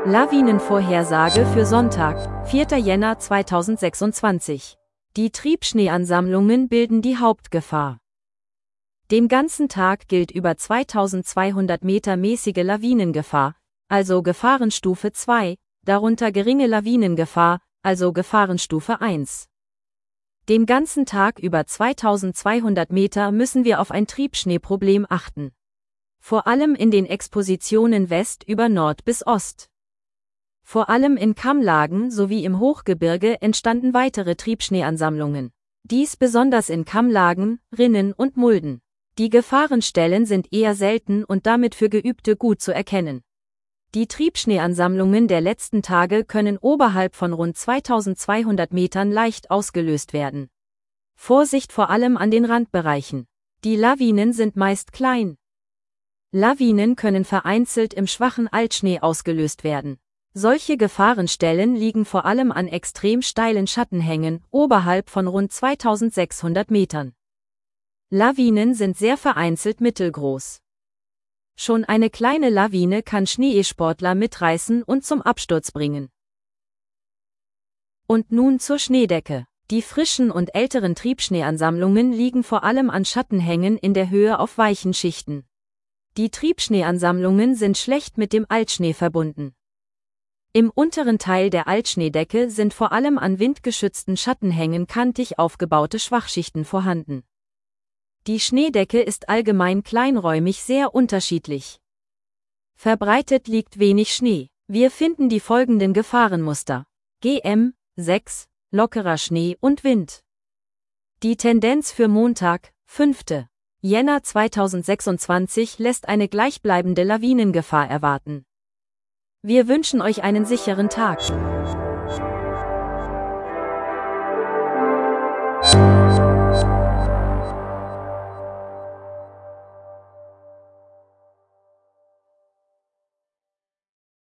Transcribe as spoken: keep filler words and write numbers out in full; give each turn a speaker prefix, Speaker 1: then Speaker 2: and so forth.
Speaker 1: Lawinenvorhersage für Sonntag, vierter Jänner zweitausendsechsundzwanzig. Die Triebschneeansammlungen bilden die Hauptgefahr. Den ganzen Tag gilt über zweitausendzweihundert Meter mäßige Lawinengefahr, also Gefahrenstufe zwei, darunter geringe Lawinengefahr, also Gefahrenstufe eins. Den ganzen Tag über zweitausendzweihundert Meter müssen wir auf ein Triebschneeproblem achten. Vor allem in den Expositionen West über Nord bis Ost. Vor allem in Kammlagen sowie im Hochgebirge entstanden weitere Triebschneeansammlungen. Dies besonders in Kammlagen, Rinnen und Mulden. Die Gefahrenstellen sind eher selten und damit für Geübte gut zu erkennen. Die Triebschneeansammlungen der letzten Tage können oberhalb von rund zweitausendzweihundert Metern leicht ausgelöst werden. Vorsicht vor allem an den Randbereichen. Die Lawinen sind meist klein. Lawinen können vereinzelt im schwachen Altschnee ausgelöst werden. Solche Gefahrenstellen liegen vor allem an extrem steilen Schattenhängen, oberhalb von rund zweitausendsechshundert Metern. Lawinen sind sehr vereinzelt mittelgroß. Schon eine kleine Lawine kann Schneesportler mitreißen und zum Absturz bringen. Und nun zur Schneedecke. Die frischen und älteren Triebschneeansammlungen liegen vor allem an Schattenhängen in der Höhe auf weichen Schichten. Die Triebschneeansammlungen sind schlecht mit dem Altschnee verbunden. Im unteren Teil der Altschneedecke sind vor allem an windgeschützten Schattenhängen kantig aufgebaute Schwachschichten vorhanden. Die Schneedecke ist allgemein kleinräumig sehr unterschiedlich. Verbreitet liegt wenig Schnee. Wir finden die folgenden Gefahrenmuster. G M sechs, lockerer Schnee und Wind. Die Tendenz für Montag, fünfter Jänner zweitausendsechsundzwanzig lässt eine gleichbleibende Lawinengefahr erwarten. Wir wünschen euch einen sicheren Tag.